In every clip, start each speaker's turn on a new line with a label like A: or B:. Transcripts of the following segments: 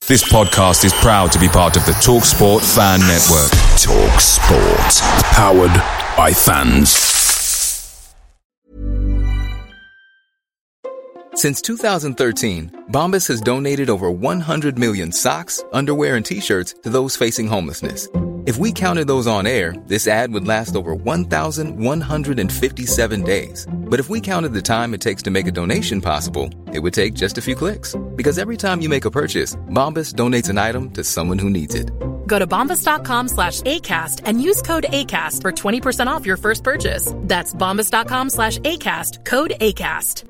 A: This podcast is proud to be part of the TalkSport Fan Network.
B: TalkSport. Powered by fans.
C: Since 2013, Bombas has donated over 100 million socks, underwear, and T-shirts to those facing homelessness. If we counted those on air, this ad would last over 1,157 days. But if we counted the time it takes to make a donation possible, it would take just a few clicks. Because every time you make a purchase, Bombas donates an item to someone who needs it.
D: Go to bombas.com/ACAST and use code ACAST for 20% off your first purchase. That's bombas.com/ACAST, code ACAST.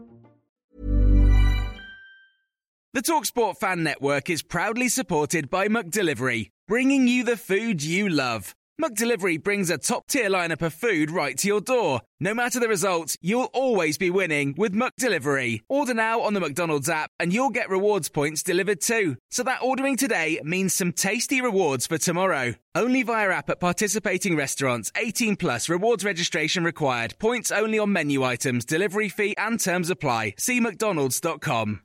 E: The TalkSport Fan Network is proudly supported by McDelivery, bringing you the food you love. McDelivery brings a top-tier lineup of food right to your door. No matter the result, you'll always be winning with McDelivery. Order now on the McDonald's app and you'll get rewards points delivered too. So that ordering today means some tasty rewards for tomorrow. Only via app at participating restaurants. 18 plus. Rewards registration required. Points only on menu items. Delivery fee and terms apply. See mcdonalds.com.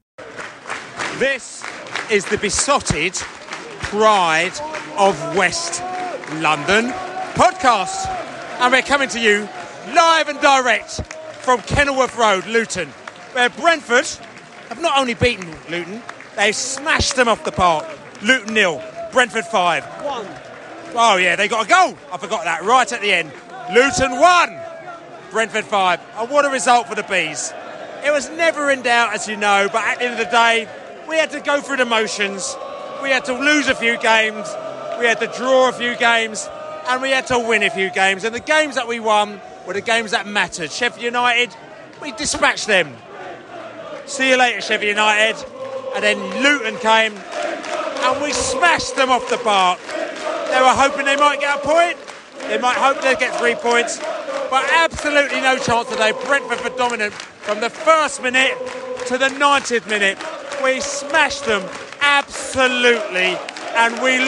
F: This is the besotted pride of West London podcast, and we're coming to you live and direct from Kenilworth Road, Luton, where Brentford have not only beaten Luton, they've smashed them off the park. Luton 0, Brentford 5. 1. Oh yeah, they got a goal. I forgot that right at the end. Luton 1, Brentford 5. And what a result for the Bees. It was never in doubt, as you know, but at the end of the day, we had to go through the motions. We had to lose a few games. We had to draw a few games. And we had to win a few games. And the games that we won were the games that mattered. Sheffield United, we dispatched them. See you later, Sheffield United. And then Luton came and we smashed them off the park. They were hoping they might get a point. They might hope they'd get 3 points. But absolutely no chance today. Brentford were dominant from the first minute to the 90th minute. We smashed them, absolutely, and we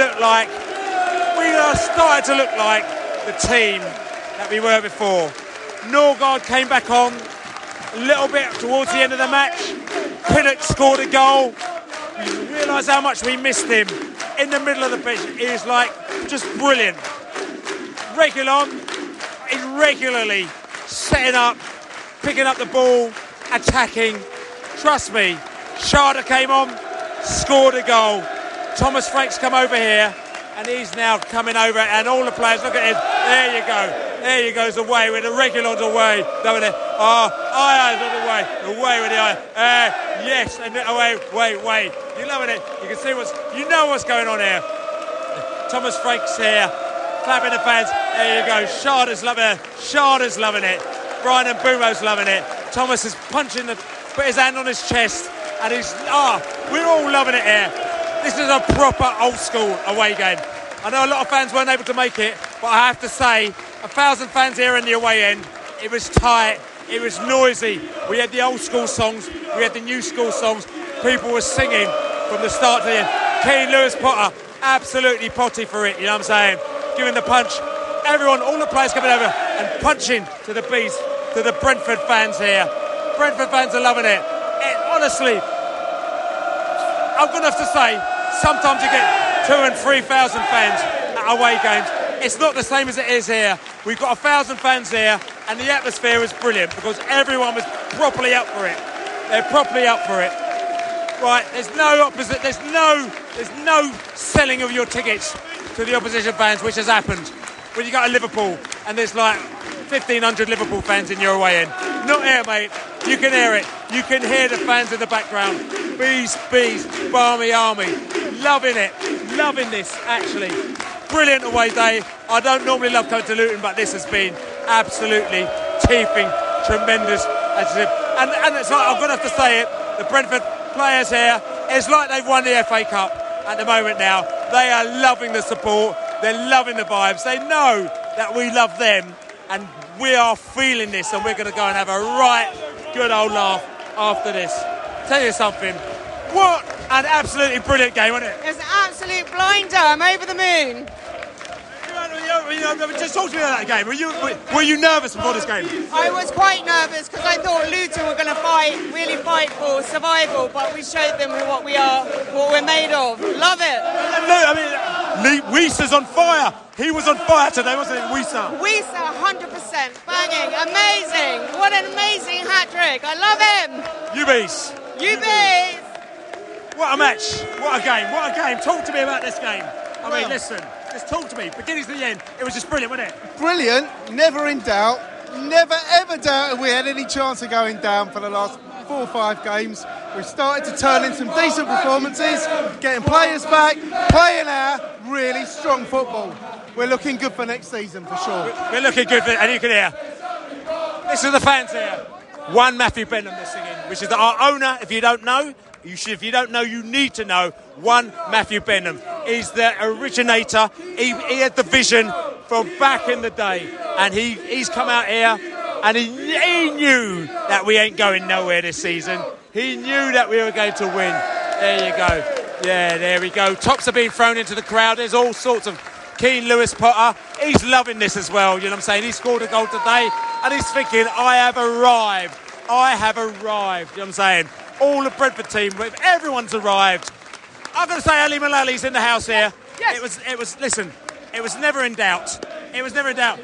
F: are starting to look like the team that we were before. Norgard came back on a little bit towards the end of the match. Pinnock scored a goal. You realise how much we missed him in the middle of the pitch. He was just brilliant. Reguilon is regularly setting up, picking up the ball, attacking. Trust me. Sharda came on, scored a goal. Thomas Frank's come over here, and he's now coming over, and all the players, look at him. There you go. There you goes away with the Reguilon's away. Over there. Aya's on the way. Away with the eye. Yes, and away. Wait. You're loving it. You can see you know what's going on here. Thomas Frank's here, clapping the fans. There you go. Sharda's loving it. Brian and Bumo's loving it. Thomas is put his hand on his chest. And we're all loving it here. This is a proper old school away game. I know a lot of fans weren't able to make it, but I have to say, 1,000 fans here in the away end. It was tight, it was noisy. We had the old school songs, we had the new school songs. People were singing from the start to the end. Keane Lewis Potter, absolutely potty for it, you know what I'm saying? Giving the punch. Everyone, all the players coming over and punching to the Bees, to the Brentford fans here. Brentford fans are loving it. Honestly, I'm going to have to say, sometimes you get 2,000 and 3,000 fans at away games. It's not the same as it is here. We've got 1,000 fans here, and the atmosphere was brilliant because everyone was properly up for it. They're properly up for it. Right, there's no opposite. There's no selling of your tickets to the opposition fans, which has happened when you go to Liverpool and there's 1,500 Liverpool fans in your away end. Not here, mate. You can hear it. You can hear the fans in the background. Bees, Barmy Army. Loving it. Loving this, actually. Brilliant away day. I don't normally love coming to Luton, but this has been absolutely teething, tremendous. And it's I'm going to have to say it, the Brentford players here, it's like they've won the FA Cup at the moment now. They are loving the support. They're loving the vibes. They know that we love them, and we are feeling this, and we're going to go and have a right good old laugh after this. Tell you something, what an absolutely brilliant game, wasn't it?
G: It was an absolute blinder. I'm over the moon.
F: Just talk to me about that game. Were you nervous before this game?
G: I was quite nervous because I thought Luton were going to really fight for survival, but we showed them what we are, what we're made of. Love
F: Weiser's on fire. He was on fire today, wasn't it, Weiser?
G: Weiser, 100%. Banging. Amazing. What an amazing hat-trick. I love him.
F: Eubies. What a match. What a game. What a game. Talk to me about this game. I mean, listen. Just talk to me. Beginning to the end. It was just brilliant, wasn't it?
H: Brilliant. Never in doubt. Never ever doubted we had any chance of going down for the last 4 or 5 games. We've started to turn in some decent performances, getting players back, playing our really strong football. We're looking good for next season for sure.
F: We're looking good for, and you can hear. This is the fans here. One Matthew Benham they're singing, which is our owner. If you don't know, if you don't know, you need to know. One Matthew Benham. He's the originator. He had the vision from back in the day, and he's come out here, and he knew that we ain't going nowhere this season. He knew that we were going to win. There you go. Yeah, there we go. Tops are being thrown into the crowd. There's all sorts of Keane Lewis Potter. He's loving this as well. You know what I'm saying? He scored a goal today, and he's thinking, I have arrived. You know what I'm saying? All the Brentford team, everyone's arrived. I've got to say, Ali Malali's in the house here.
I: Yes.
F: Listen, it was never in doubt. It was never in doubt.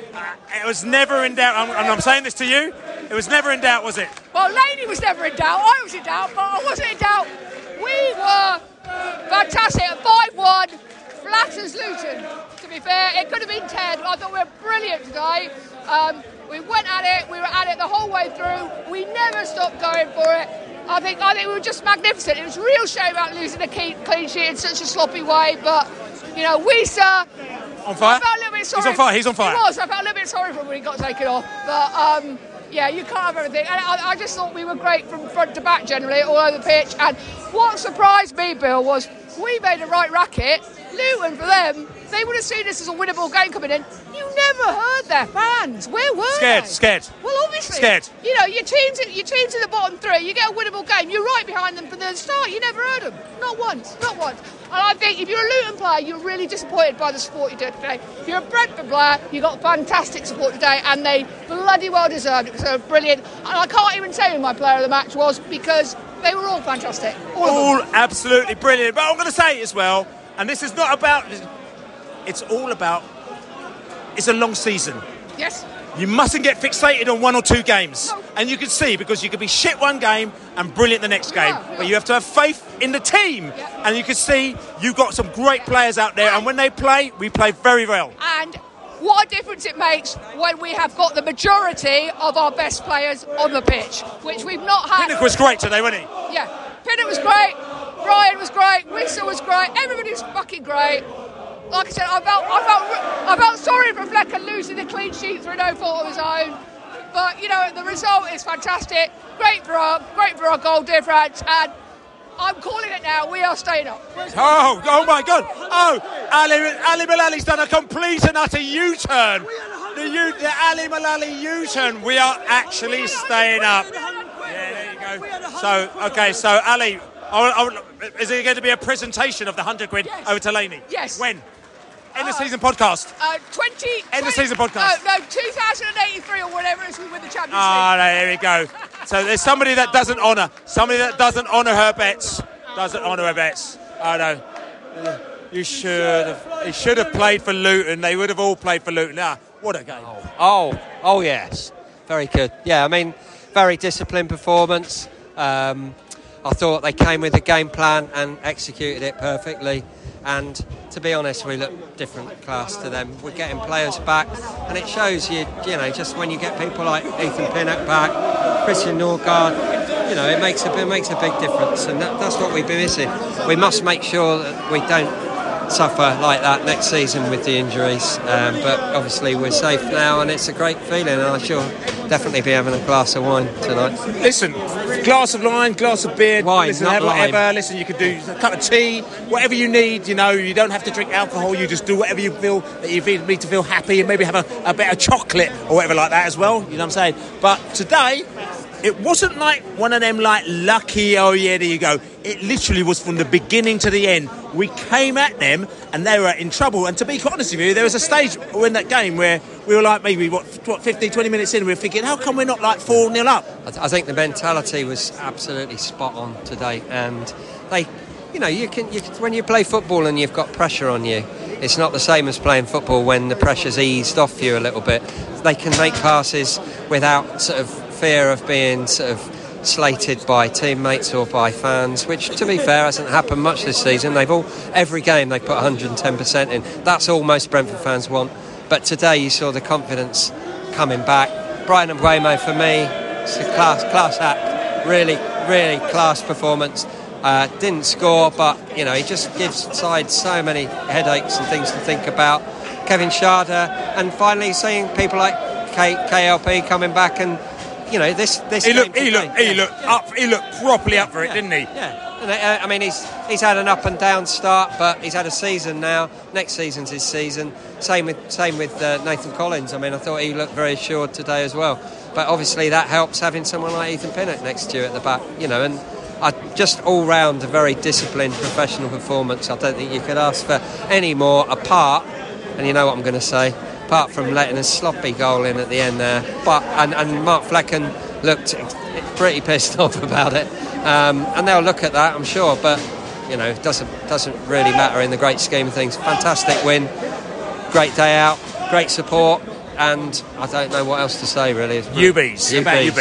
F: I'm saying this to you. It was never in doubt, was it?
I: Well, Laney was never in doubt. I was in doubt, but I wasn't in doubt. We were fantastic at 5-1, flat as Luton. To be fair, it could have been 10. I thought we were brilliant today. We went at it. We were at it the whole way through. We never stopped going for it. I think we were just magnificent. It was a real shame about losing a clean sheet in such a sloppy way, but, you know, Weiser...
F: On fire?
I: I felt a little bit sorry.
F: He's on fire.
I: He was. I felt a little bit sorry for him when he got taken off. But, yeah, you can't have everything. And I just thought we were great from front to back, generally, all over the pitch. And what surprised me, Bill, was we made a right racket. Luton, for them, they would have seen this as a winnable game coming in. You never heard their fans. Where were they?
F: Scared.
I: Well, obviously.
F: Scared.
I: You know, your team's in the bottom 3. You get a winnable game. You're right behind them from the start. You never heard them. Not once. And I think if you're a Luton player, you're really disappointed by the support you did today. If you're a Brentford player, you got fantastic support today, and they bloody well deserved it. So brilliant. And I can't even tell you who my player of the match was, because they were all fantastic.
F: All absolutely brilliant. But I'm going to say it as well, and this is not about... It's all about... It's a long season.
I: Yes.
F: You mustn't get fixated on 1 or 2 games.
I: No.
F: And you can see, because you could be shit one game and brilliant the next game. But you have to have faith in the team.
I: Yeah.
F: And you can see you've got some great players out there. And when they play, we play very well.
I: And what a difference it makes when we have got the majority of our best players on the pitch, which we've not had.
F: Pinnock was great today, wasn't he?
I: Yeah. Pinnock was great. Brian was great. Weiser was great. Everybody was fucking great. Like I said, I felt sorry for Flecker losing the clean sheet through no fault of his own. But, you know, the result is fantastic. Great for our goal difference. And I'm calling it now. We are staying up.
F: Oh my God. Oh, Ali Malali's done a complete and utter U-turn. The Ali Malali U-turn. We are actually staying up. Yeah, there you go. So Ali, is there going to be a presentation of the £100 over to Laney?
I: Yes.
F: When? End of season podcast. End of season podcast.
I: No, 2083 or whatever it is, we win the Champions League.
F: Ah, there we go. So there's somebody that doesn't honour her bets. Oh no. He should have played for Luton. They would have all played for Luton. Ah, what a game.
J: Oh yes. Very good. Yeah, I mean, very disciplined performance. I thought they came with a game plan and executed it perfectly. And to be honest, we look different class to them. We're getting players back, and it shows you know, just when you get people like Ethan Pinnock back, Christian Norgard, you know, it makes a big difference, and that's what we've been missing. We must make sure that we don't suffer like that next season with the injuries, but obviously we're safe now, and it's a great feeling, and I shall definitely be having a glass of wine tonight.
F: Listen, glass of wine, glass of beer,
J: wine,
F: listen,
J: not
F: whatever.
J: lime.
F: Listen, you can do a cup of tea, whatever you need. You know, you don't have to drink alcohol. You just do whatever you feel that you need to feel happy, and maybe have a bit of chocolate or whatever like that as well. You know what I'm saying? But today, it wasn't like one of them like lucky, oh yeah, there you go. It literally was from the beginning to the end. We came at them and they were in trouble. And to be honest with you, there was a stage in that game where we were like maybe, 15, 20 minutes in, we were thinking, how come we're not like 4-0 up?
J: I think the mentality was absolutely spot on today. And they, you know, you can when you play football and you've got pressure on you, it's not the same as playing football when the pressure's eased off you a little bit. They can make passes without sort of fear of being sort of slated by teammates or by fans, which to be fair hasn't happened much this season. Every game they put 110% in. That's all most Brentford fans want. But today you saw the confidence coming back. Brighton Mbeumo, for me, it's a class act. Really, really class performance. Didn't score, but he just gives sides so many headaches and things to think about. Kevin Schade, and finally seeing people like KLP coming back, and this. He looked
F: properly up for it, didn't he?
J: Yeah. I mean, he's had an up and down start, but he's had a season now. Next season's his season. Same with Nathan Collins. I mean, I thought he looked very assured today as well. But obviously that helps having someone like Ethan Pinnock next to you at the back. And just all round a very disciplined, professional performance. I don't think you could ask for any more. Apart, and you know what I'm going to say, apart from letting a sloppy goal in at the end there. But and Mark Flecken looked pretty pissed off about it. And they'll look at that, I'm sure, but it doesn't really matter in the great scheme of things. Fantastic win, great day out, great support, and I don't know what else to say really.
F: UBs.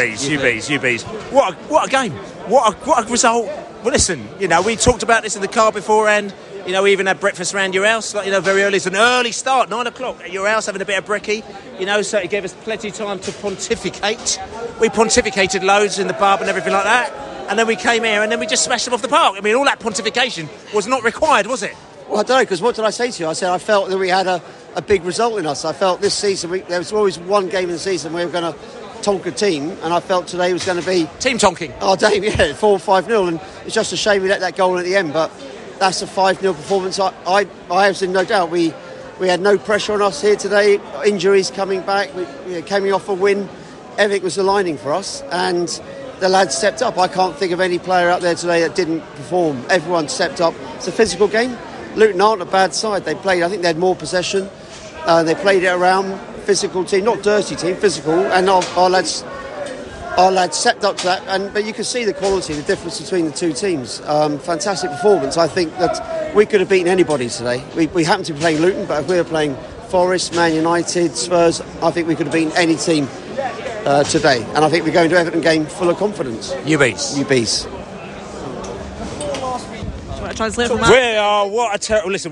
F: What a game! What a result! Well, listen, we talked about this in the car beforehand. We even had breakfast around your house, very early. It's an early start, 9 o'clock at your house, having a bit of brekkie, so it gave us plenty of time to pontificate. We pontificated loads in the pub and everything like that, and then we came here and then we just smashed them off the park. I mean, all that pontification was not required, was it?
K: Well, I don't know, because what did I say to you? I said I felt that we had a big result in us. I felt this season, there was always one game in the season we were going to tonk a team, and I felt today was going to be...
F: Team tonking.
K: Oh, Dave, 4-5-0, and it's just a shame we let that goal in at the end, but that's a 5-0 performance. I have no doubt. We had no pressure on us here today. Injuries coming back, we came off a win. Everything was aligning for us, and the lads stepped up. I can't think of any player out there today that didn't perform. Everyone stepped up. It's a physical game. Luton aren't a bad side. I think they had more possession. They played it around. Physical team, not dirty team, physical, and our lads stepped up to that. But you can see the quality, the difference between the two teams. Fantastic performance. I think that we could have beaten anybody today. We happen to be playing Luton, but if we were playing Forest, Man United, Spurs, I think we could have beaten any team today. And I think we're going to Everton game full of confidence. UBs.
L: Translate from that.
F: We are. What a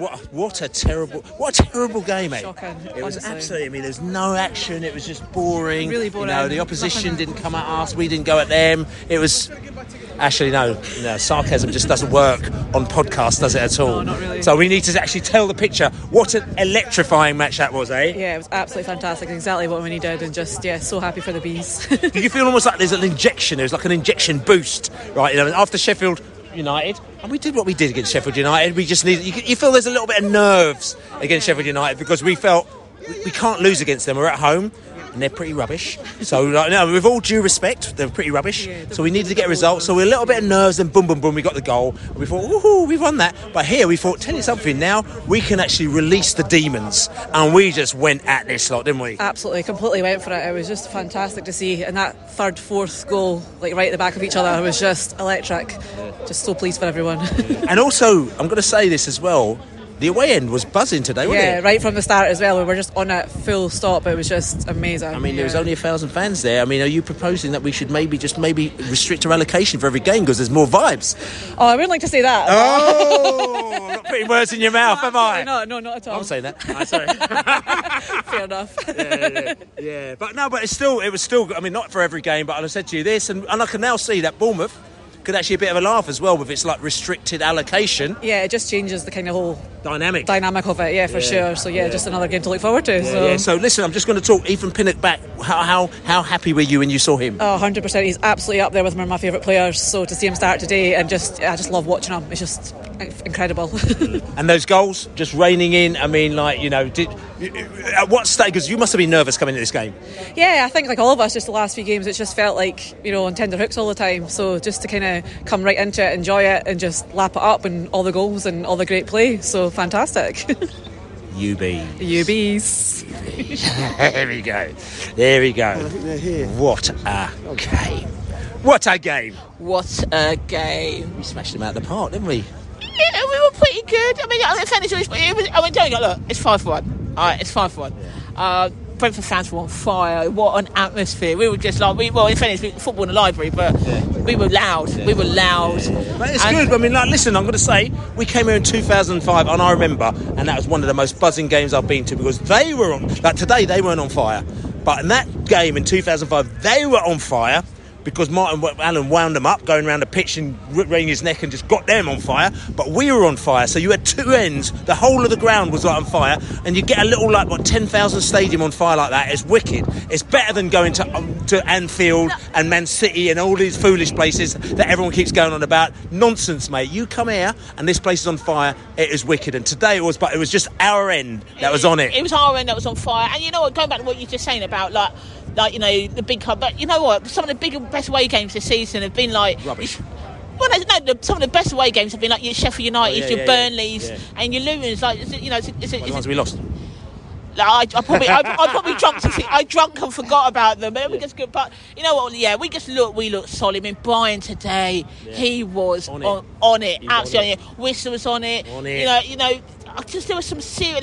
F: terrible game, mate.
L: Shocking.
F: It was absolutely. I mean, there's no action. It was just boring.
L: Really boring.
F: The opposition didn't come at us. We didn't go at them. It was. Actually, no. Sarcasm just doesn't work on podcasts, does it at all?
L: No, not really.
F: So we need to actually tell the picture. What an electrifying match that was, eh?
L: Yeah, it was absolutely fantastic. Exactly what we needed, and just so happy for the bees.
F: Do you feel almost like there's an injection? There's like an injection boost, right? After Sheffield United, and we did what we did against Sheffield United. We just need. You feel there's a little bit of nerves against Sheffield United because we felt we can't lose against them. We're at home, and they're pretty rubbish. So, with all due respect, they're pretty rubbish. So we needed to get a result. So we're a little bit of nerves, and boom, we got the goal. And we thought, woohoo, we've won that. But here we thought, tell you something. Now we can actually release the demons, and we just went at this lot, didn't we?
L: Absolutely, completely went for it. It was just fantastic to see, and that third, fourth goal, right at the back of each other, was just electric. Just so pleased for everyone.
F: And also, I'm going to say this as well. The away end was buzzing today, wasn't it?
L: Yeah, right from the start as well. We were just on it full stop. It was just amazing.
F: I mean, there was only 1,000 fans there. I mean, are you proposing that we should maybe restrict our allocation for every game because there's more vibes?
L: Oh, I wouldn't like to say that.
F: Oh, I'm not putting words in your mouth, am I?
L: No, not at all.
F: I'm saying that. Sorry.
L: Fair enough.
F: Yeah. But it was still. I mean, not for every game, but I said to you this, and I can now see that Bournemouth could actually be a bit of a laugh as well with its restricted allocation.
L: Yeah, it just changes the kind of whole
F: dynamic
L: of it, for sure. So just another game to look forward to.
F: So listen, I'm just going to talk Ethan Pinnock back. How happy were you when you saw him?
L: Oh, 100%. He's absolutely up there with one of my favourite players. So to see him start today, and I just love watching him. It's just incredible.
F: And those goals just raining in. I mean, at what stage? Because you must have been nervous coming into this game.
L: Yeah, I think like all of us, just the last few games, it just felt like on tender hooks all the time. So just to kind of come right into it, enjoy it, and just lap it up, and all the goals and all the great play. So fantastic. UBs.
F: There we go.
K: I think they're here.
F: What a game. What a game.
M: What a game.
F: We smashed them out of the park, didn't we?
M: Yeah, we were pretty good. I mean, in fairness, don't get look. It's 5-1. All right, it's 5-1. Brentford fans were on fire. What an atmosphere! We were just like, in fairness, football in the library, but we were loud. Yeah. We were loud.
F: Yeah. But it's good. I mean, listen, I'm going to say, we came here in 2005, and I remember, and that was one of the most buzzing games I've been to, because they were on. Like today, they weren't on fire, but in that game in 2005, they were on fire. Because Martin Allen wound them up, going around the pitch and wringing his neck and just got them on fire. But we were on fire, so you had two ends. The whole of the ground was like on fire, and you get a little 10,000 stadium on fire like that. It's wicked. It's better than going to Anfield and Man City and all these foolish places that everyone keeps going on about. Nonsense, mate. You come here and this place is on fire. It is wicked. And today it was just our end that was on it.
M: It was our end that was on fire. And you know what? Going back to what you're just saying about like the big club, but you know what? Some of the bigger, best away games this season have been like
F: rubbish.
M: Well, no, some of the best away games have been like your Sheffield United, your Burnleys, and your Lutons. Like, it's
F: the ones we lost.
M: I probably drunk and forgot about them. But it was just good. But you know what? Yeah, we looked solid. I mean, Brian today, he was on it, absolutely on it. Whistler was on it. You know, there was some serious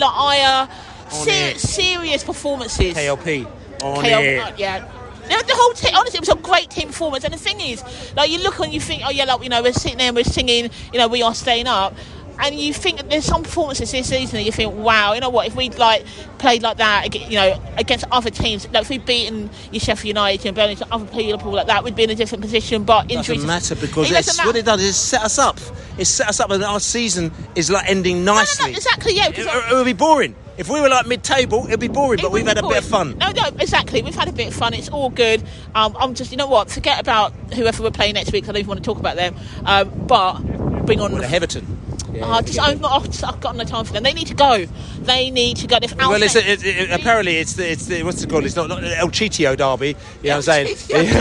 M: serious performances.
F: KLP. On it.
M: Yeah. The whole team, honestly, it was a great team performance. And the thing is, like, you look and you think, we're sitting there and we're singing, we are staying up. And you think that there's some performances this season that you think, wow, you know what, if we'd played like that, against other teams, like if we'd beaten your Sheffield United and Burnley, other people like that, we'd be in a different position. But injuries
F: doesn't matter, because what it does is set us up. It's set us up, and our season is like ending nicely.
M: No, exactly, yeah.
F: It would be boring. If we were like mid-table, it'd be boring, but we've had a bit of fun.
M: No, exactly. We've had a bit of fun. It's all good. I'm just, you know what? Forget about whoever we're playing next week. I don't even want to talk about them. But bring on
F: the Everton. Yeah,
M: I've got no time for them. They need to go.
F: Well, apparently it's the what's it called? It's not El Chitio derby. You know what I'm saying?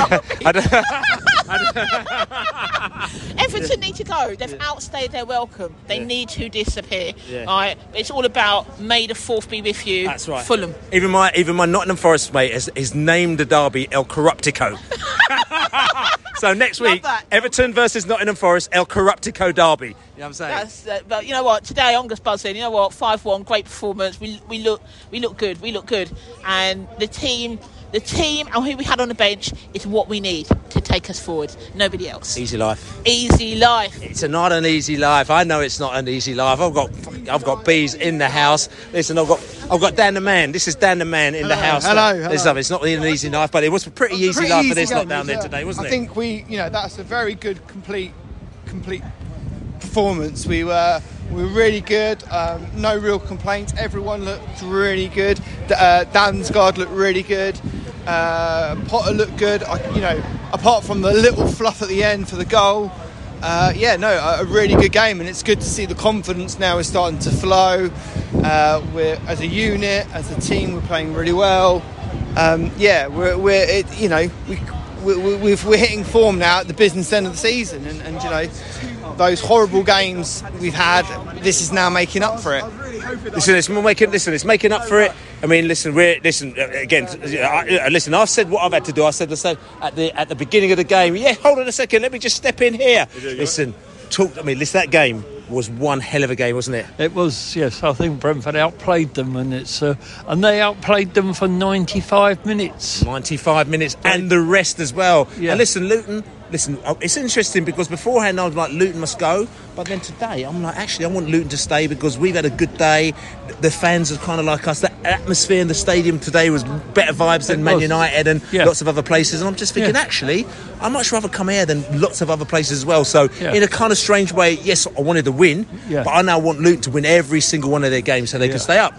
M: Everton need to go. They've outstayed their welcome. They need to disappear. Yeah. Right? It's all about May the 4th be with you.
F: That's right.
M: Fulham.
F: Even my Nottingham Forest mate has named the derby El Corruptico. So next week, Everton versus Nottingham Forest, El Corruptico derby. You know what I'm saying?
M: But you know what? Today I'm just buzzing. You know what? 5-1, great performance. We look good. We look good, and the team and who we had on the bench is what we need to take us forward. Nobody else.
F: Easy life.
M: It's
F: not an easy life. I know it's not an easy life. I've got bees in the house. Listen, I've got Dan the Man. This is Dan the Man in the house.
H: Hello.
F: It's not an easy life, but it was a pretty easy life for this lot down there today, wasn't it?
H: I think that's a very good complete performance. We were really good. No real complaints. Everyone looked really good. Dansgaard looked really good. Potter looked good. Apart from the little fluff at the end for the goal. A really good game, and it's good to see the confidence now is starting to flow. We're as a unit, as a team, we're playing really well. We're hitting form now at the business end of the season, and those horrible games we've had, this is now making up for it.
F: It's making up for it. I mean, I've said what I've had to do. I said at the beginning of the game. Yeah, hold on a second. Let me just step in here. That game was one hell of a game, wasn't it?
N: It was, yes. I think Brentford outplayed them, and they outplayed them for 95 minutes.
F: 95 minutes, and the rest as well. Yeah. And Luton. It's interesting because beforehand I was like, Luton must go, but then today I'm like, actually I want Luton to stay because we've had a good day. The fans are kind of like us. The atmosphere in the stadium today was better vibes than Man United and lots of other places, and I'm just thinking, actually I'd much rather come here than lots of other places as well. So in a kind of strange way, yes, I wanted to win, but I now want Luton to win every single one of their games so they can stay up.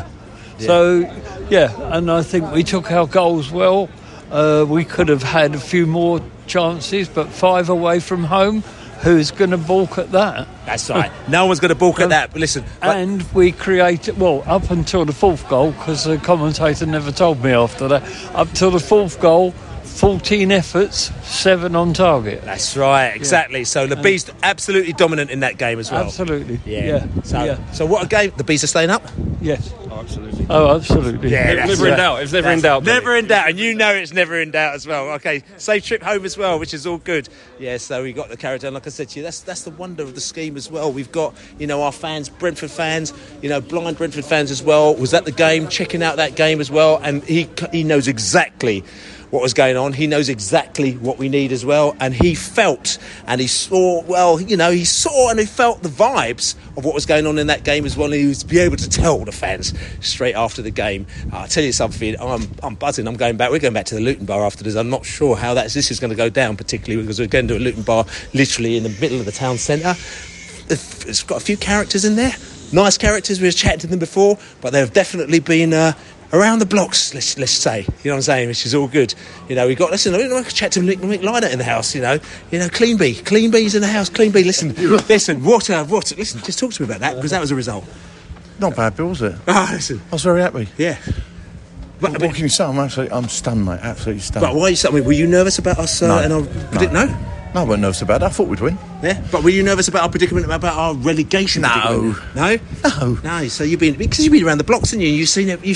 N: And I think we took our goals well. We could have had a few more chances, but 5 away from home, who's going to balk at that?
F: That's right. No one's going to balk at that. But listen,
N: and we created, up until the 4th goal, because the commentator never told me after that, up till the 4th goal, 14 efforts, 7 on target.
O: That's right, exactly. So the Bees absolutely dominant in that game as well.
N: Absolutely.
O: Yeah. So what a game. The Bees are staying up?
N: Yes.
P: Oh, absolutely.
N: Oh, absolutely.
O: Yeah,
P: never in doubt. It's never in doubt.
O: Never in doubt, and you know it's never in doubt as well. Okay, safe trip home as well, which is all good. Yeah, so we got the carriage on. Like I said to you, that's the wonder of the scheme as well. We've got, our fans, Brentford fans, blind Brentford fans as well, was at the game, checking out that game as well, and he knows exactly what was going on. He knows exactly what we need as well, and he felt and he saw, he saw and he felt the vibes of what was going on in that game as well, and he was be able to tell the fans straight after the game. I'll tell you something, I'm buzzing. We're going back to the Luton Bar after this. I'm not sure how this is going to go down, particularly because we're going to a Luton Bar literally in the middle of the town centre. It's got a few characters in there, nice characters. We were chatting to them before, but they've definitely been around the blocks, let's say, you know what I'm saying, which is all good. We got, listen, we can chat to Mick Lynott in the house, Clean Bee's in the house, Clean Bee, listen, listen, listen, just talk to me about that, because that was a result.
Q: Not bad, Bill, was it?
O: Listen.
Q: I was very happy.
O: Yeah.
Q: What can you say? I'm stunned, mate, absolutely stunned.
O: But why are you stunned? Were you nervous about us?
Q: No.
O: No,
Q: I wasn't nervous about it. I thought we'd win.
O: Yeah, but were you nervous about our predicament, about our relegation?
Q: No.
O: No. So you've been around the blocks, haven't you? You've seen it.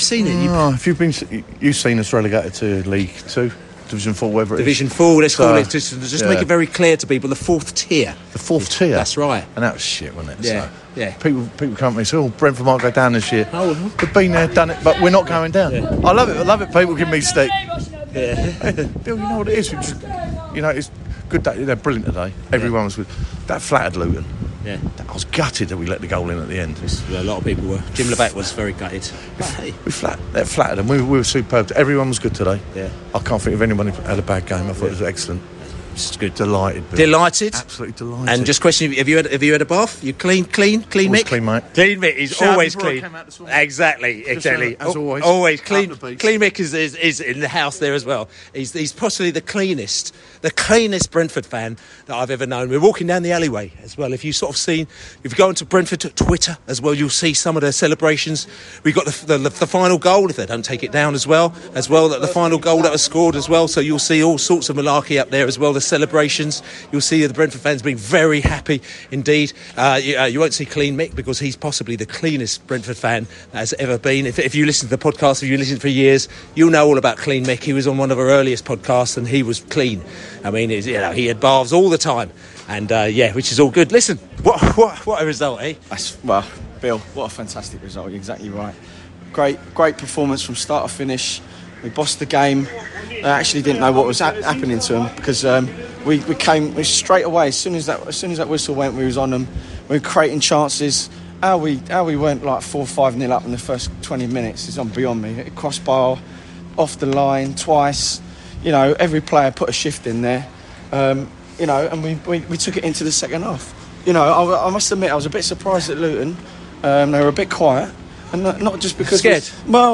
Q: You've seen us relegated to League 2, Division 4, whatever it is.
O: Division 4. Let's call it. Just make it very clear to people. The 4th tier.
Q: The 4th tier.
O: That's right.
Q: And that was shit, wasn't it?
O: Yeah.
Q: So,
O: yeah.
Q: People come to me and say, Brentford might go down this year.
O: Oh,
Q: we've been there, done it, but we're not going down. Yeah. I love it. People give me stick.
O: Yeah.
Q: Hey, Bill, you know what it is? It's good day. They're brilliant today. Everyone was good. That flattered Luton.
O: Yeah.
Q: I was gutted that we let the goal in at the end.
O: A lot of people were. Jim Leback was very gutted.
Q: They're flattered, and we were superb. Everyone was good today.
O: Yeah.
Q: I can't think of anyone who had a bad game. I thought it was excellent.
O: It's good.
Q: Delighted, Bill.
O: Delighted.
Q: Absolutely delighted.
O: And just question: Have you had a bath? You clean,
Q: always
O: Mick?
Q: Clean, mate.
O: Clean Mick. He's always clean.
Q: As
O: Exactly.
Q: always.
O: Always clean. Clean Mick is in the house there as well. He's possibly the cleanest Brentford fan that I've ever known. We're walking down the alleyway as well. If you go onto Brentford Twitter as well, you'll see some of the celebrations. We got the final goal, if they don't take it down as well, that the final goal that was scored as well. So you'll see all sorts of malarkey up there as well. The celebrations, you'll see the Brentford fans being very happy indeed. You won't see Clean Mick because he's possibly the cleanest Brentford fan that has ever been. If you listen to the podcast, if you listen for years, you'll know all about Clean Mick. He was on one of our earliest podcasts and he was clean. I mean, he had baths all the time, and which is all good. Listen, what a result, eh?
P: Bill, what a fantastic result. You're exactly right. Great performance from start to finish. We bossed the game. I actually didn't know what was happening to them because we came straight away. As soon as that whistle went, we was on them. We were creating chances. How we weren't like 4-5-0 up in the first 20 minutes is beyond me. Crossbar, off the line twice. Every player put a shift in there. And we took it into the second half. I must admit I was a bit surprised at Luton. They were a bit quiet, and not just because
O: scared.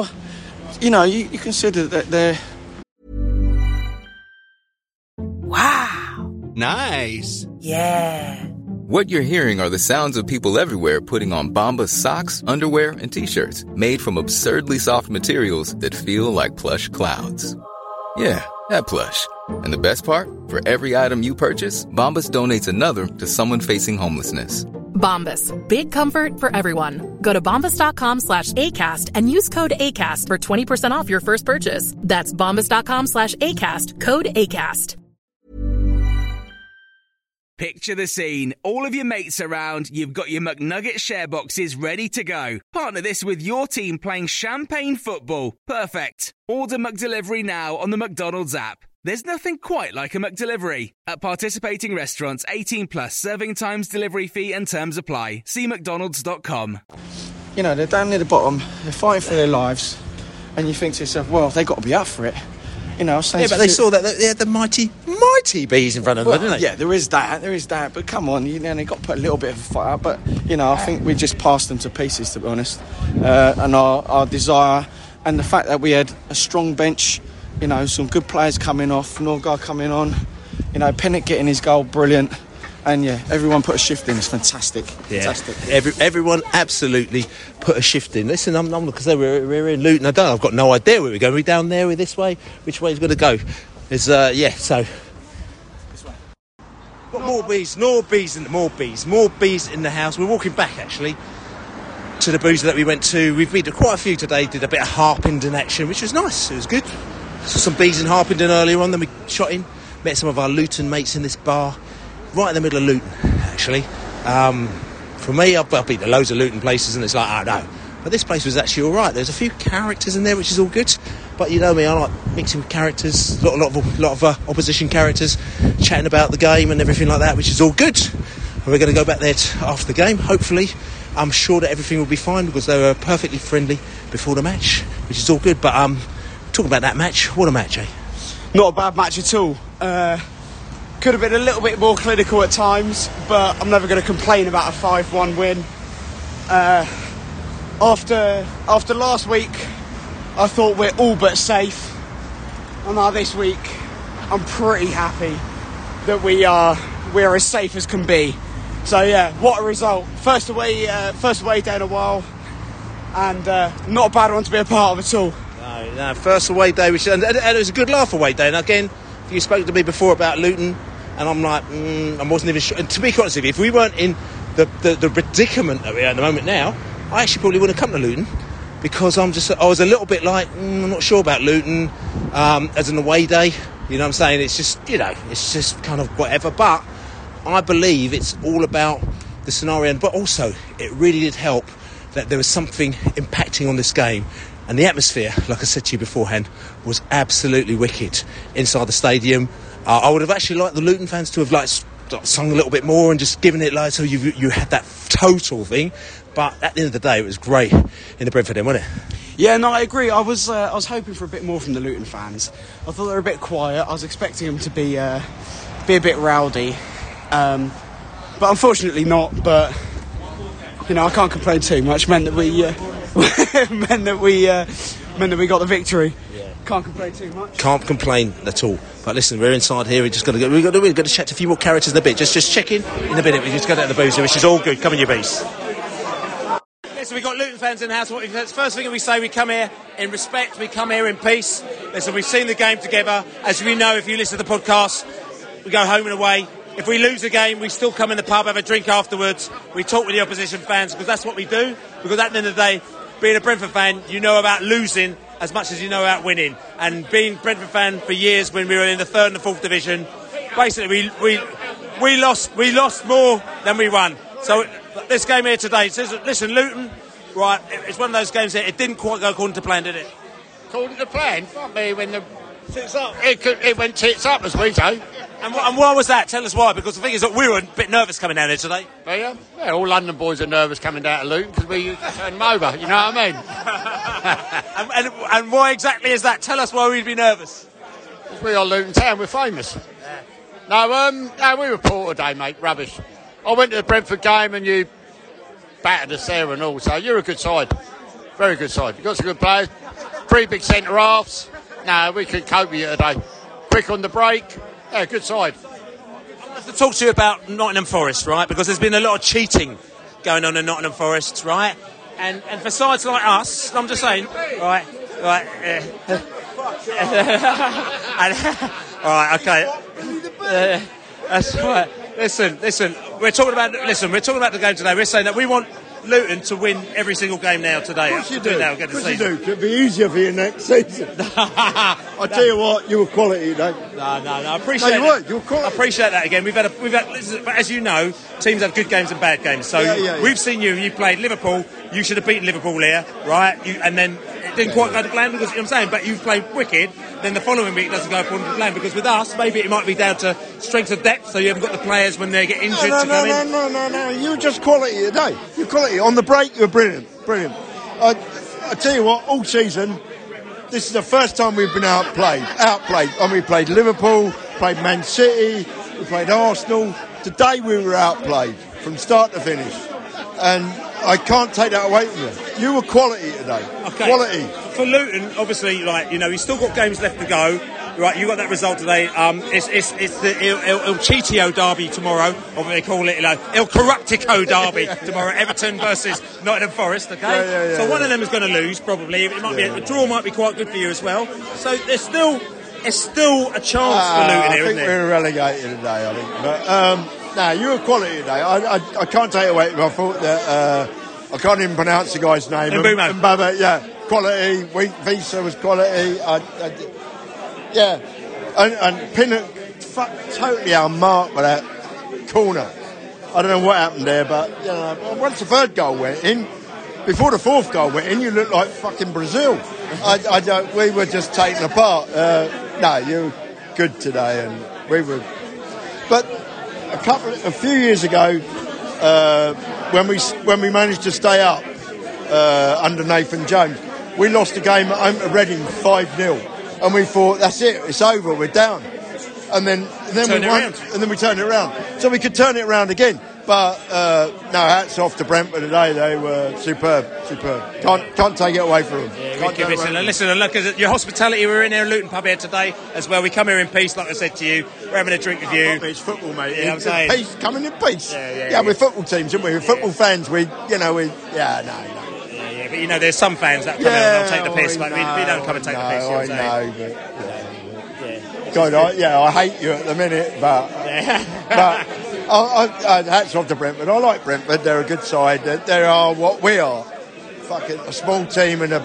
P: You consider that they're.
R: Wow.
A: Nice.
R: Yeah.
C: What you're hearing are the sounds of people everywhere putting on Bombas socks, underwear, and T-shirts made from absurdly soft materials that feel like plush clouds. Yeah, that plush. And the best part? For every item you purchase, Bombas donates another to someone facing homelessness.
D: Bombas. Big comfort for everyone. Go to bombas.com/ACAST and use code ACAST for 20% off your first purchase. That's bombas.com/ACAST. Code ACAST.
E: Picture the scene. All of your mates around, you've got your McNugget share boxes ready to go. Partner this with your team playing champagne football. Perfect. Order McDelivery now on the McDonald's app. There's nothing quite like a McDelivery. At participating restaurants, 18 plus, serving times, delivery fee and terms apply. See mcdonalds.com.
P: They're down near the bottom. They're fighting for their lives. And you think to yourself, well, they've got to be up for it.
O: But they saw that they had the mighty Bees in front of them, didn't they?
P: Yeah, there is that. But come on, they've got to put a little bit of a fight up. But, I think we just passed them to pieces, to be honest. And our desire and the fact that we had a strong bench, some good players coming off, Norgard coming on, Pennick getting his goal, brilliant. And everyone put a shift in. It's fantastic.
O: Yeah. Fantastic. Everyone absolutely put a shift in. Listen, I'm because we're in Luton. I've got no idea where we're going. Are we down there? We're this way? Which way is going to go? So got more bees in the house. We're walking back actually to the boozer that we went to. We've been to quite a few today. Did a bit of Harpenden action, which was nice. It was good. Saw some bees in Harpenden earlier on. Then we shot in, met some of our Luton mates in this bar, right in the middle of Luton. Actually, for me, I've been to loads of Luton places, and it's like, I don't know. But this place was actually all right. There's a few characters in there, which is all good. But you know me, I like mixing with characters, a lot of opposition characters, chatting about the game and everything like that, which is all good. And we're going to go back there after the game, hopefully. I'm sure that everything will be fine because they were perfectly friendly before the match, which is all good. But talking about that match, what a match, eh?
S: Not a bad match at all. Could have been a little bit more clinical at times, but I'm never going to complain about a 5-1 win. After last week, I thought we're all but safe, and now this week, I'm pretty happy that we're as safe as can be. So yeah, what a result! First away day in a while, and not a bad one to be a part of at all.
O: No, first away day, and it was a good laugh away day. And again, you spoke to me before about Luton, and I'm like, I wasn't even sure. And to be honest with you, if we weren't in the predicament that we are at the moment now, I actually probably wouldn't have come to Luton, because I was a little bit like, I'm not sure about Luton as an away day. You know what I'm saying? It's just, it's just kind of whatever. But I believe it's all about the scenario, but also it really did help that there was something impacting on this game. And the atmosphere, like I said to you beforehand, was absolutely wicked inside the stadium. I would have actually liked the Luton fans to have sung a little bit more and just given it so you had that total thing. But at the end of the day, it was great in the Brentford end, wasn't it?
S: Yeah, no, I agree. I was hoping for a bit more from the Luton fans. I thought they were a bit quiet. I was expecting them to be a bit rowdy, but unfortunately not. But I can't complain too much. Meant that we got the victory. Yeah. Can't complain too much.
O: Can't complain at all. But listen, we're inside here. We're going to chat to a few more characters in a bit. Just check in a minute. We just go down to the boozer, which is all good. Come on, you beast. Listen, we've got Luton fans in the house. First thing we say, we come here in respect, we come here in peace. Listen, we've seen the game together. As we know, if you listen to the podcast, we go home and away. If we lose a game, we still come in the pub, have a drink afterwards. We talk with the opposition fans, because that's what we do. Because at the end of the day, being a Brentford fan, you know about losing as much as you know about winning. And being a Brentford fan for years, when we were in the 3rd and the 4th division, basically we lost more than we won. So this game here today says, listen, Luton, right, it's one of those games here, it didn't quite go according to plan, did it?
T: According to plan? Fuck me, when the tits up. It went tits up, as we say.
O: And why was that? Tell us why, because the thing is that we were a bit nervous coming down here today.
T: Yeah, all London boys are nervous coming down to Luton, because we turn them over, you know what I
O: mean? and why exactly is that? Tell us why we'd be nervous.
T: Because we are Luton Town, we're famous. Yeah. No, we were poor today, mate, rubbish. I went to the Brentford game and you battered us there and all, so you're a good side. Very good side. You've got some good players. 3 big centre-halves. No, we could cope with you today. Quick on the break. Yeah, good side.
O: I want to talk to you about Nottingham Forest, right? Because there's been a lot of cheating going on in Nottingham Forest, right? And for sides like us, I'm just saying, right. All right, okay. That's right. Listen. We're talking about the game today. We're saying that we want Luton to win every single game now today.
U: Of course you do. Of course you do. It'll be easier for you next season. I tell you what, you were quality today.
O: No. I appreciate that.
U: You were quality.
O: I appreciate that again. We've had. But as you know, teams have good games and bad games. So we've seen you. You played Liverpool. You should have beaten Liverpool here, right? And then it didn't quite go to plan, because you know what I'm saying. But you've played wicked. Then the following week doesn't go according to plan, because with us, maybe it might be down to strength of depth. So you haven't got the players when they get injured to come in.
U: No. You were just quality today. You're quality. On the break, you're brilliant. I tell you what, all season, this is the first time we've been outplayed. And we played Liverpool, played Man City, we played Arsenal. Today we were outplayed from start to finish. And I can't take that away from you. You were quality today. Okay. Quality.
O: For Luton, obviously, you've still got games left to go. Right, you got that result today. It's the El Chitio derby tomorrow, or what they call it, El Corruptico derby tomorrow. Everton versus Nottingham Forest. Okay, so one of them is going to lose probably. It might be a draw, might be quite good for you as well. So there's still
F: there's still a chance for Luton here, isn't
U: I think we're relegated today, I think. But, you were quality today. I can't take it away. I thought that... I can't even pronounce the guy's name.
F: Mbeumo.
U: Yeah, quality. Visa was quality. Yeah. And Pinnock totally unmarked with that corner. I don't know what happened there, but once the third goal went in, before the fourth goal went in, you looked like fucking Brazil. We were just taken apart. No, you were good today, and we were. But a few years ago, when we managed to stay up under Nathan Jones, we lost a game at home to Reading 5-0, and we thought that's it, it's over, we're down. And then we won, and then we turned it around. So we could turn it around again. But no, hats off to Brentford today. They were superb. Can't take it away from them.
F: Yeah, listen, look at your hospitality. We're in here at Luton Pub here today as well. We come here in peace, like I said to you. We're having a drink with you.
U: It's football, mate.
F: Yeah, I'm saying.
U: Peace, coming in peace.
F: Yeah,
U: we're football teams, aren't we? We're football fans. No.
F: Yeah, but there's some fans that come in and they'll take the piss. But we don't come and take the piss.
U: I know, God, I hate you at the minute, but hats off to Brentford. I like Brentford. They're a good side. They are what we are. Fucking a small team in a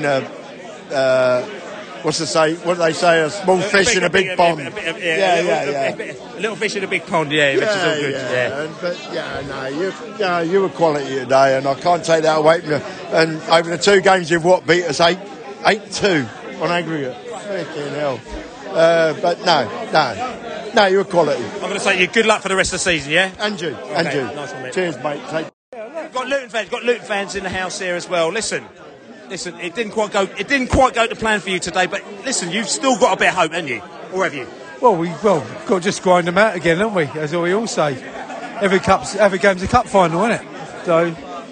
U: what do they say? A small fish in a big pond.
F: A little fish in a big pond. Yeah, which is all good.
U: But you were quality today, and I can't take that away from you. And over the two games, you've beat us 8-2 on aggregate. Fucking hell. But no, you're quality.
F: I'm going to say you good luck for the rest of the season, yeah?
U: And you.
F: Nice one, mate.
U: Cheers, mate.
F: We've got Luton fans in the house here as well. Listen, it didn't quite go to plan for you today, but listen, you've still got a bit of hope, haven't you? Or have you?
B: Well, we've got to just grind them out again, haven't we? As we all say. Every game's a cup final, isn't it? So,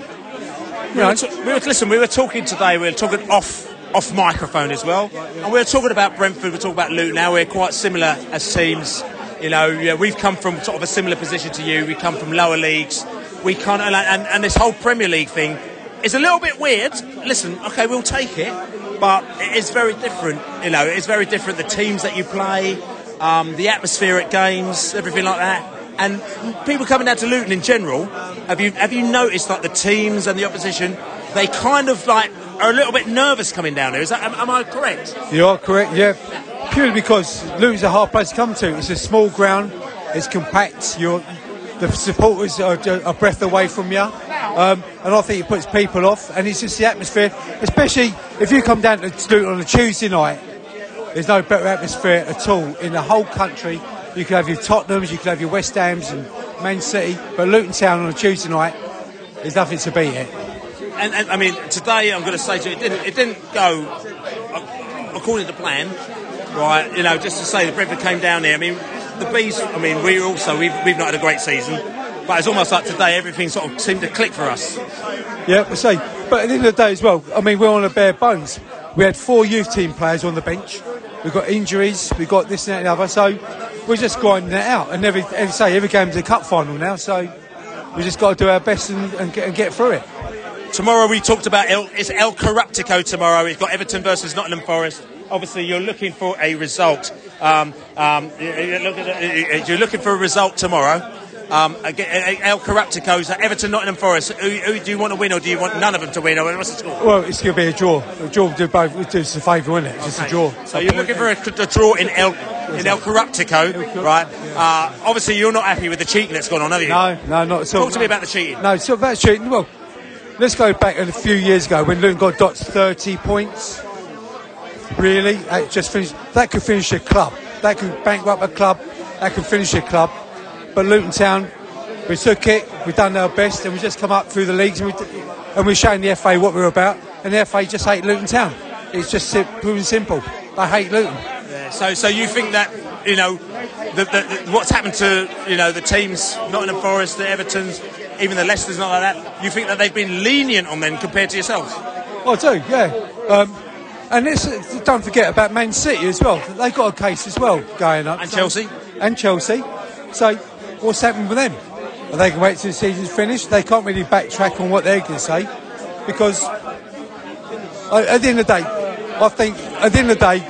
F: we were talking today. We were talking off microphone as well, and we were talking about Brentford. We're talking about Luton. Now we're quite similar as teams. We've come from sort of a similar position to you. We come from lower leagues. We can't, and this whole Premier League thing is a little bit weird. Listen, okay, we'll take it, but it is very different. It's very different. The teams that you play, the atmosphere at games, everything like that. And people coming down to Luton in general, have you noticed like the teams and the opposition, they kind of like are a little bit nervous coming down here? Am I correct?
B: You are correct, yeah. Purely because Luton's a hard place to come to. It's a small ground, it's compact, the supporters are a breath away from you, and I think it puts people off, and it's just the atmosphere, especially if you come down to Luton on a Tuesday night. There's no better atmosphere at all in the whole country. You could have your Tottenhams, you could have your West Hams and Man City, but Luton Town on a Tuesday night, there's nothing to beat it.
F: And I mean, today I'm going to say to you, it didn't go according to plan, right? Just to say that Brentford came down here. I mean, the Bees. I mean, we've not had a great season, but it's almost like today everything sort of seemed to click for us.
B: Yeah, we'll see. But at the end of the day as well, I mean, we're on a bare bones. We had 4 youth team players on the bench. We've got injuries. We've got this and that and the other. So we're just grinding it out. And every game's a cup final now. So we just got to do our best and get through it.
F: Tomorrow we talked about it's El Corruptico tomorrow. We've got Everton versus Nottingham Forest. Obviously, you're looking for a result. You're looking for a result tomorrow. El Corruptico's Everton, Nottingham Forest. Who do you want to win, or do you want none of them to win? Or what's the score?
B: Well, it's going to be a draw. A draw will do both. It does us a favour, isn't it? It's just a draw.
F: So you're looking for a draw in El Corruptico, right? Obviously, you're not happy with the cheating that's gone on, have you?
B: No, not at all.
F: Talk to me about the cheating.
B: No, it's not about cheating. Well, let's go back a few years ago when Luton got docked 30 points. Really, that just finished. That could finish a club. That could bankrupt a club. That could finish a club. But Luton Town, we took it. We've done our best, and we just come up through the leagues, and we're showing the FA what we're about. And the FA just hate Luton Town. It's just pure and simple. They hate Luton.
F: Yeah, so you think that what's happened to the teams, Nottingham Forest, the Evertons, even the Leicesters, not like that? You think that they've been lenient on them compared to yourselves?
B: I do, yeah. And don't forget about Man City as well. They've got a case as well going up.
F: And Chelsea.
B: So what's happened with them? Are they going to wait till the season's finished? They can't really backtrack on what they're going to say, because at the end of the day, I think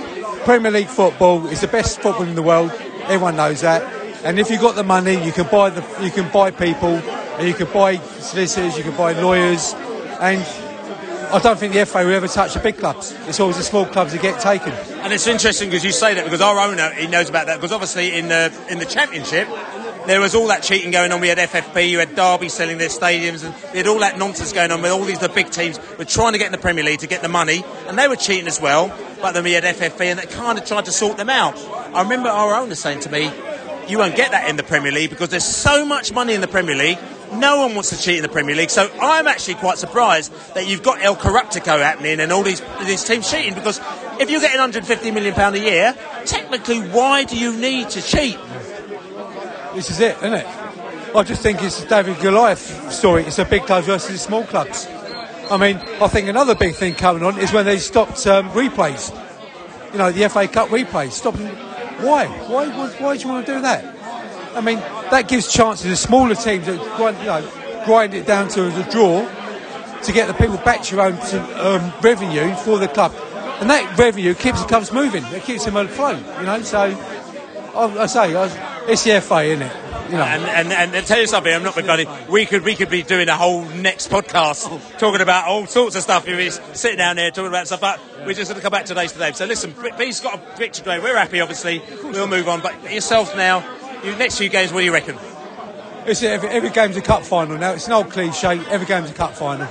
B: Premier League football is the best football in the world. Everyone knows that. And if you've got the money, you can buy people, and you can buy solicitors, you can buy lawyers, and I don't think the FA will ever touch the big clubs. It's always the small clubs that get taken.
F: And it's interesting because you say that, because our owner, he knows about that, because obviously in the Championship there was all that cheating going on. We had FFP, you had Derby selling their stadiums, and we had all that nonsense going on with all the big teams were trying to get in the Premier League to get the money, and they were cheating as well. But then we had FFP, and they kind of tried to sort them out. I remember our owner saying to me, you won't get that in the Premier League because there's so much money in the Premier League. No one wants to cheat in the Premier League. So I'm actually quite surprised that you've got El Corruptico happening and all these teams cheating, because if you're getting £150 million a year, technically why do you need to cheat?
B: This is it, isn't it? I just think it's the David Goliath story. It's the big clubs versus the small clubs. I mean, I think another big thing coming on is when they stopped replays. You know, the FA Cup replays. Stopping. Why? Why do you want to do that? I mean, that gives chances to smaller teams that grind it down to a draw to get the people back to your own revenue for the club. And that revenue keeps the clubs moving. It keeps them afloat, you know. So, I say, it's the FA, isn't it? You know.
F: And tell you something, I'm not being funny. We could be doing a whole next podcast talking about all sorts of stuff. You're sitting down there talking about stuff, but we're just going to come back to today's today. So listen, B's got a victory today. We're happy, obviously. We'll move on. But yourself now, your next few games, what do you reckon?
B: It's every game's a cup final now. It's an old cliche. Every game's a cup final.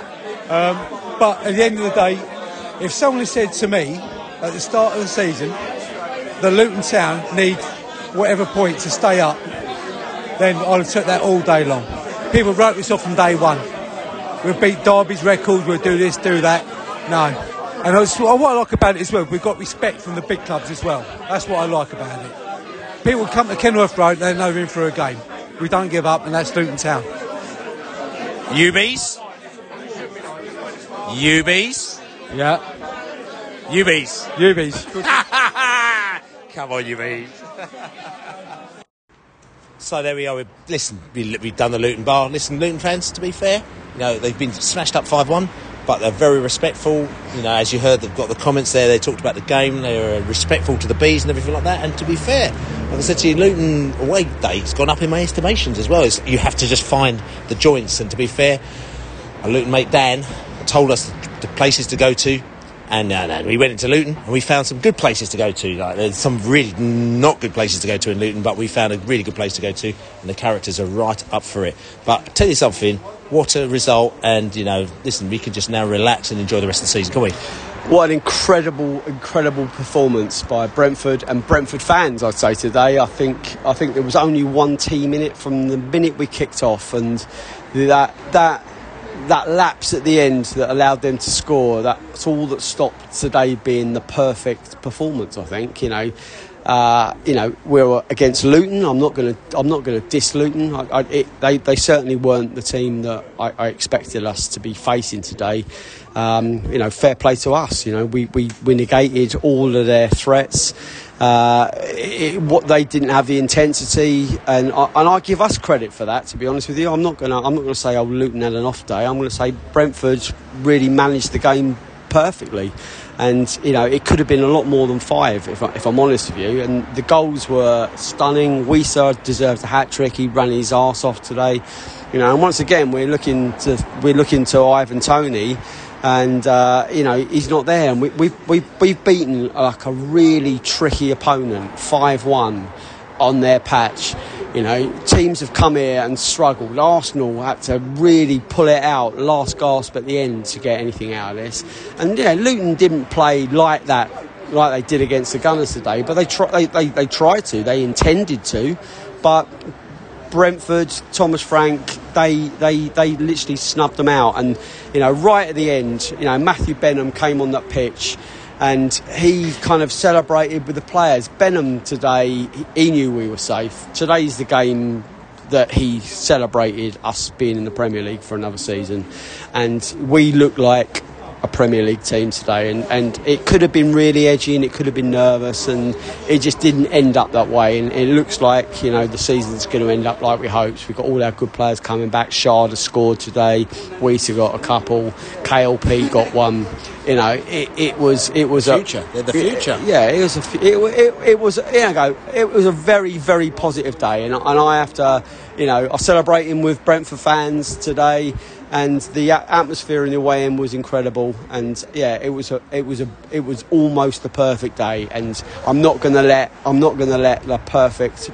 B: But at the end of the day, if someone had said to me at the start of the season that Luton Town need whatever point to stay up, then I'd have took that all day long. People wrote this off from day one. We'll beat Derby's records, we'll do this, do that. No. And what I like about it as well, we've got respect from the big clubs as well. That's what I like about it. People come to Kenilworth Road, they're never in for a game. We don't give up, and that's Luton Town.
F: UBs?
B: Yeah.
F: UBs. Come on, UBs. So there we are. Listen, we've done the Luton Bar. Listen, Luton fans, to be fair, you know, they've been smashed up 5-1, but they're very respectful. You know, as you heard, they've got the comments there. They talked about the game. They were respectful to the Bees and everything like that. And to be fair, like I said to you, Luton away date's gone up in my estimations as well. You have to just find the joints. And to be fair, our Luton mate Dan told us the places to go to. And we went into Luton and we found some good places to go to. Like, there's some really not good places to go to in Luton, but we found a really good place to go to, and the characters are right up for it. But I tell you something, what a result! And you know, listen, we can just now relax and enjoy the rest of the season, can we?
G: What an incredible performance by Brentford and Brentford fans, I'd say today. I think there was only one team in it from the minute we kicked off, and that lapse at the end that allowed them to score, that's all that stopped today being the perfect performance, I think. You know, we were against Luton. I'm not going to diss Luton. They certainly weren't the team that I expected us to be facing today. You know, fair play to us. You know, we negated all of their threats. What they didn't have the intensity, and I give us credit for that. To be honest with you, I'm not gonna say Luton had an off day. I'm going to say Brentford really managed the game perfectly, and you know, it could have been a lot more than 5 if I'm honest with you. And the goals were stunning. Wisa deserves a hat trick. He ran his arse off today. You know, and once again we're looking to Ivan Toney. And you know, he's not there, and we've beaten like a really tricky opponent 5-1 on their patch. You know, teams have come here and struggled. Arsenal had to really pull it out last gasp at the end to get anything out of this. And yeah, Luton didn't play like that, like they did against the Gunners today, but they tried to, they intended to, but Brentford, Thomas Frank, they literally snubbed them out. And you know, right at the end, you know, Matthew Benham came on that pitch and he kind of celebrated with the players. Benham today, he knew we were safe. Today's the game that he celebrated us being in the Premier League for another season, and we look like a Premier League team today, and it could have been really edgy and it could have been nervous, and it just didn't end up that way. And it looks like, you know, the season's going to end up like we hoped. We've got all our good players coming back. Shard has scored today. Weeser got a couple. KLP got one. You know, it was
O: future. They're the future.
G: Yeah, it was a very, very positive day, and I have to, you know, I'm celebrating with Brentford fans today, and the atmosphere in the away end was incredible, and yeah, it was almost the perfect day, and I'm not going to let the perfect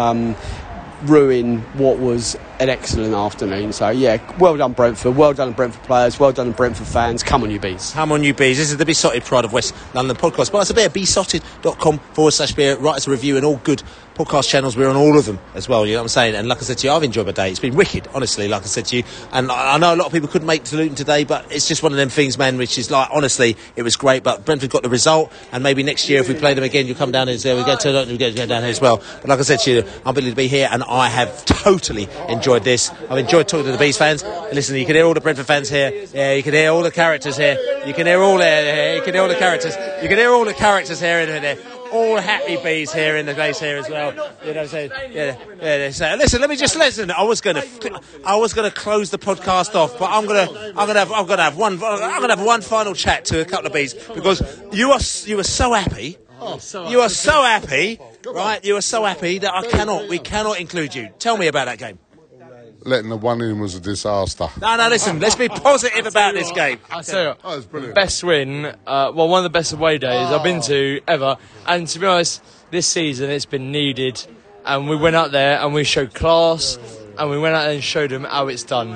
G: ruin what was an excellent afternoon. So yeah, well done Brentford, well done Brentford players, well done Brentford fans. Come on you bees.
O: Come on you bees. This is the Besotted Pride of West London podcast. But it's a bit of besotted.com/beer. Write us a review and all good podcast channels. We're on all of them as well, you know what I'm saying? And like I said to you, I've enjoyed my day. It's been wicked, honestly, like I said to you. And I know a lot of people couldn't make it to Luton today, but it's just one of them things, man, which is like, honestly, it was great. But Brentford got the result, and maybe next year if we play them again, you'll come down here. We go to Luton, we go down here as well. But like I said to you, I'm able to be here, and I have totally enjoyed this. I've enjoyed talking to the Bees fans. Listen, you can hear all the Brentford fans here. Yeah, you can hear all the characters here. You can hear all the characters. You can hear all the characters here in there. All happy bees here in the place here as well. You know, so yeah. So listen, let me just listen. I was gonna close the podcast off, but I'm gonna have one final chat to a couple of bees, because you are so happy. You are so happy, right? You are so happy that we cannot include you. Tell me about that game.
I: Letting the one in was a disaster.
O: No, listen, let's be positive about this game.
V: I tell you, it was brilliant. Best win, one of the best away days I've been to ever. And to be honest, this season it's been needed. And we went out there and we showed class. And we went out there and showed them how it's done.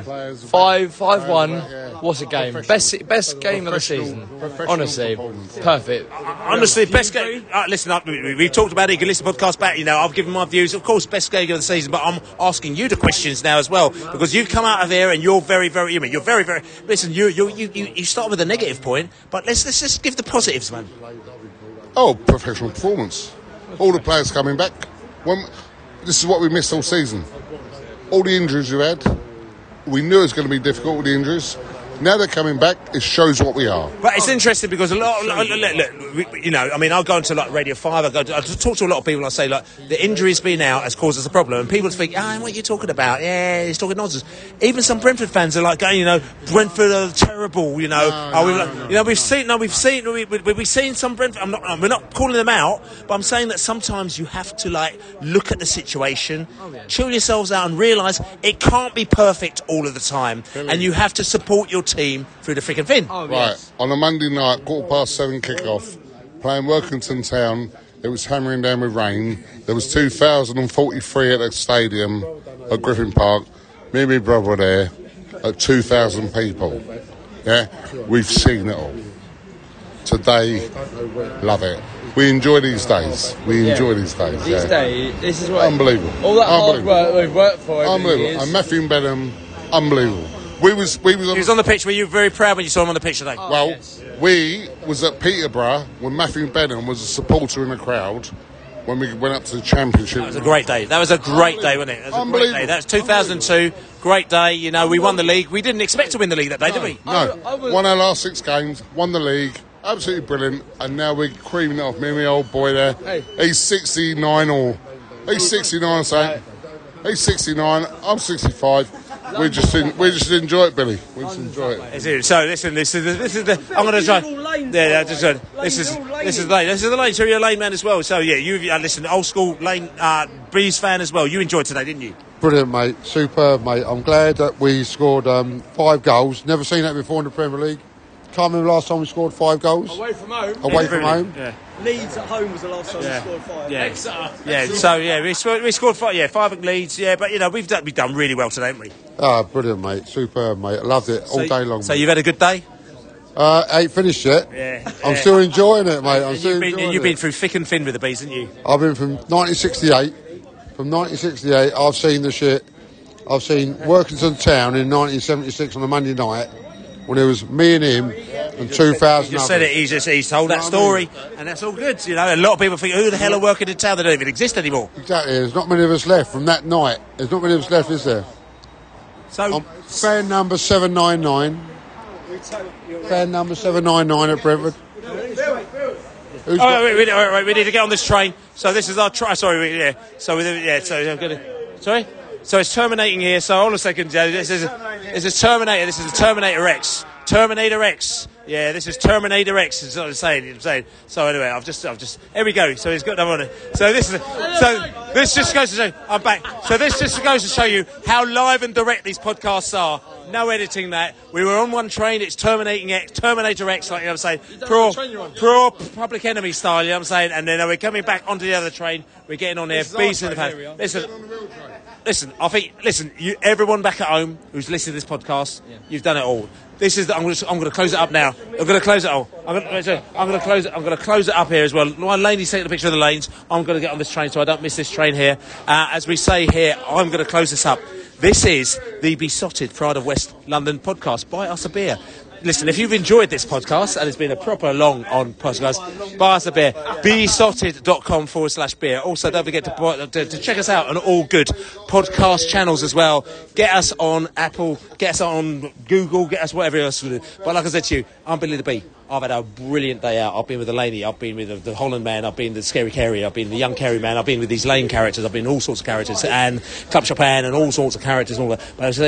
V: 5-1. What a game! Best game of the season. Honestly, perfect.
O: Honestly, best game. Listen, we've talked about it. You can listen to the podcast back. You know, I've given my views. Of course, best game of the season. But I'm asking you the questions now as well, because you've come out of here and you're very, very. You're very, very. Listen, you start with a negative point, but let's just give the positives, man.
I: Oh, professional performance. All the players coming back. This is what we missed all season. All the injuries we've had, we knew it was going to be difficult with the injuries. Now they're coming back, it shows what we are.
O: But it's interesting because look, you know, I mean, I'll go into like Radio 5, I talk to a lot of people and I say, like, the injuries being out has caused us a problem. And people think, what are you talking about? Yeah, he's talking nonsense. Even some Brentford fans are like going, you know, Brentford are terrible, you know. We've seen some Brentford, we're not calling them out, but I'm saying that sometimes you have to, like, look at the situation, chill yourselves out and realise it can't be perfect all of the time. And you have to support your team through the freaking thing.
I: Right, on a Monday night, 7:15 kick-off, playing Workington Town, it was hammering down with rain. There was 2,043 at the stadium at Griffin Park. Me and my brother were there at 2,000 people. Yeah, we've seen it all. Today, love it. We enjoy these days. These
V: days, this is what
I: unbelievable.
V: All that hard work we've worked for.
I: Unbelievable. And Matthew Benham, unbelievable. We was
O: He was on the pitch. Were you very proud when you saw him on the pitch today?
I: We was at Peterborough when Matthew Benham was a supporter in the crowd when we went up to the Championship.
O: That was a great day. Wasn't it? That was a great day. That was 2002. Great day. You know, we won the league. We didn't expect to win the league that day, did we?
I: No. Won our last 6 games. Won the league. Absolutely brilliant. And now we're creaming it off. Me and my old boy there. He's 69 he's 69 or something. He's 69. I'm 65. We just enjoy it, Billy. We just enjoy it.
O: So listen, this is the. I'm going to try. Yeah, this is the lane. So you're a Lane man as well. So yeah, you listen, old school Lane Breeze fan as well. You enjoyed today, didn't you?
U: Brilliant, mate. Superb, mate. I'm glad that we scored 5 goals. Never seen that before in the Premier League. Can't remember last time we scored 5 goals.
V: Away from home.
U: Away from home.
G: Yeah. Leeds at home was the last time we scored 5.
O: Yeah. So yeah, we scored 5. Yeah, 5 at Leeds. Yeah, but you know we've done really well today, haven't we?
U: Brilliant, mate. Superb, mate. I loved it all day long.
O: So you've had a good day?
U: I ain't finished yet.
O: Yeah.
U: I'm still enjoying it, mate.
O: You've been through thick and thin with the Bees, haven't you?
U: I've been from 1968. From 1968, I've seen the shit. I've seen Workington Town in 1976 on a Monday night when it was me and him and 2,000
O: He just said it. He's told that story, and that's all good. You know, a lot of people think, who the hell are working in town? They don't even exist anymore.
U: Exactly. There's not many of us left from that night. There's not many of us left, is there?
O: So,
U: fan number 799.
I: Fan number 799 at Brentford.
F: We need to get on this train. So this is our train. Sorry, yeah. So I'm going to. Sorry. So it's terminating here. So hold on a second. This is a Terminator. This is a Terminator X. Terminator X. Yeah, this is Terminator X. Is what I'm saying. So anyway, I've just. Here we go. So he's got another one. So this just goes to show. I'm back. So this just goes to show you how live and direct these podcasts are. No editing that. We were on one train. It's Terminator X, like I'm saying. Pro Public Enemy style, you know what I'm saying? And then we're coming back onto the other train. We're getting on there. Beast in the pan. Listen. I think. Listen. Everyone back at home who's listening to this podcast, you've done it all. This is. I'm going to close it up now. I'm going to close it all. I'm going to close it. I'm going to close it up here as well. While Laney's taking a picture of the lanes, I'm going to get on this train so I don't miss this train here. As we say here, I'm going to close this up. This is the Besotted Pride of West London podcast. Buy us a beer. Listen, if you've enjoyed this podcast and it's been a proper long-on podcast, buy us a beer. besotted.com/beer. Also, don't forget to check us out on all good podcast channels as well. Get us on Apple, get us on Google, get us whatever else we do. But like I said to you, I'm Billy the Bee. I've had a brilliant day out. I've been with the Laney, I've been with the Holland man, I've been with the Scary Kerry, I've been with the Young Kerry man, I've been with these Lane characters, I've been all sorts of characters, and Club Chopin and all sorts of characters and all that. But I say,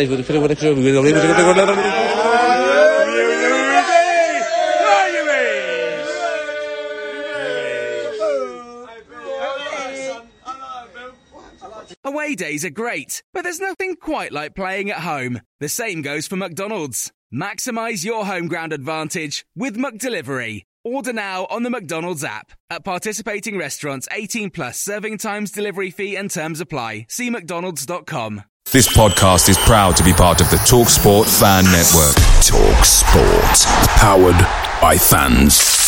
E: Away days are great, but there's nothing quite like playing at home. The same goes for McDonald's. Maximise your home ground advantage with McDelivery. Order now on the McDonald's app. At participating restaurants, 18 plus serving times, delivery fee and terms apply. See mcdonalds.com.
A: This podcast is proud to be part of the TalkSport Fan Network.
J: TalkSport. Powered by fans.